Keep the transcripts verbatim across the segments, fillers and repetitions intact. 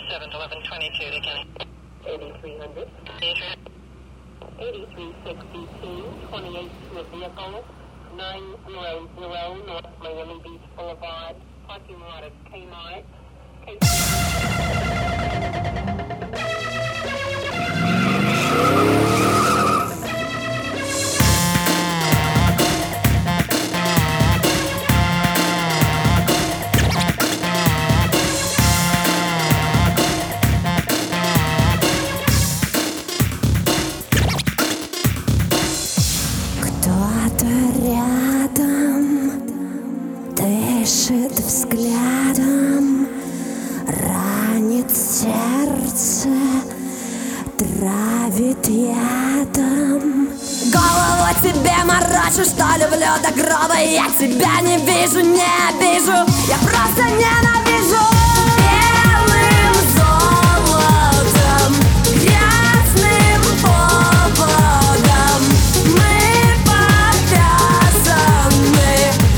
seven, eleven twenty-two to Kenny. eighty-three hundred. eighty-three sixty-two, twenty-eight to a vehicle, nine zero zero North Miami Beach Boulevard, parking lot of Kmart. Кто-то рядом дышит взглядом, ранит сердце, травит ядом. Голову тебе морочу, что люблю до гроба. Я тебя не вижу, не обижу, я просто ненавижу. Белым золотом, грязным поводом мы повязаны,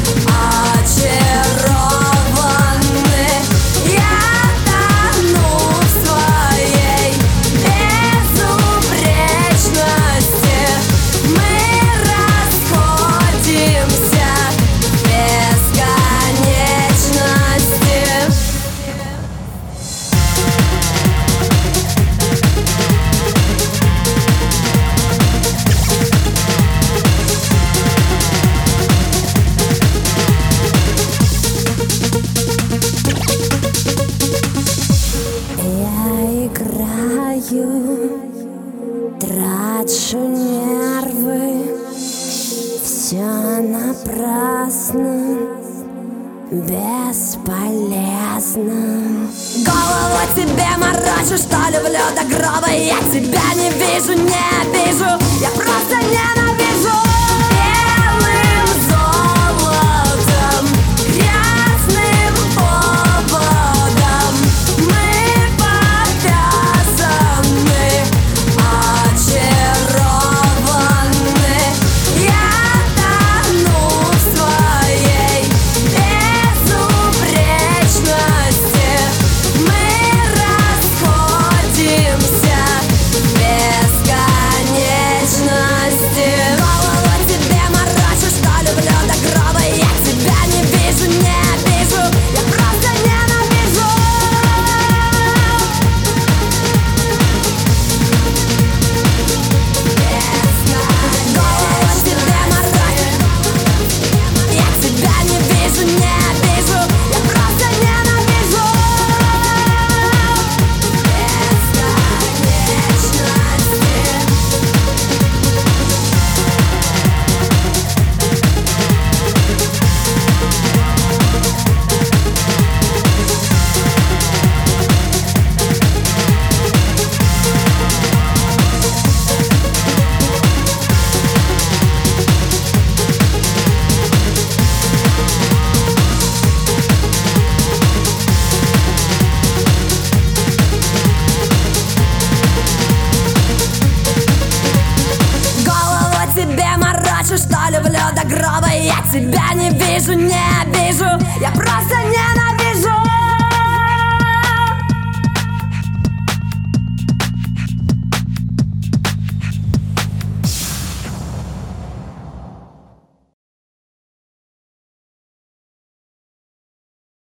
очарованы. Я тону в своей безупречности. Мы расходимся в бесконечности. Я играю, трачу нервы, все напрасно, бесполезно. Голову тебе морочу, что люблю до гроба. Я тебя не вижу, не обижу, я просто ненавижу. Белым золотом, грязным поводом мы повязаны, очарованы. Я тону в своей безупречности. Мы расходимся в бесконечности. Голову тебе морочу, что люблю до гроба. Я тебя не вижу, не обижу, я просто ненавижу. Голову тебе морочу, я тебя не вижу, не обижу, я просто ненавижу. Голову тебе морочу, что люблю до гроба. Я тебя не вижу, не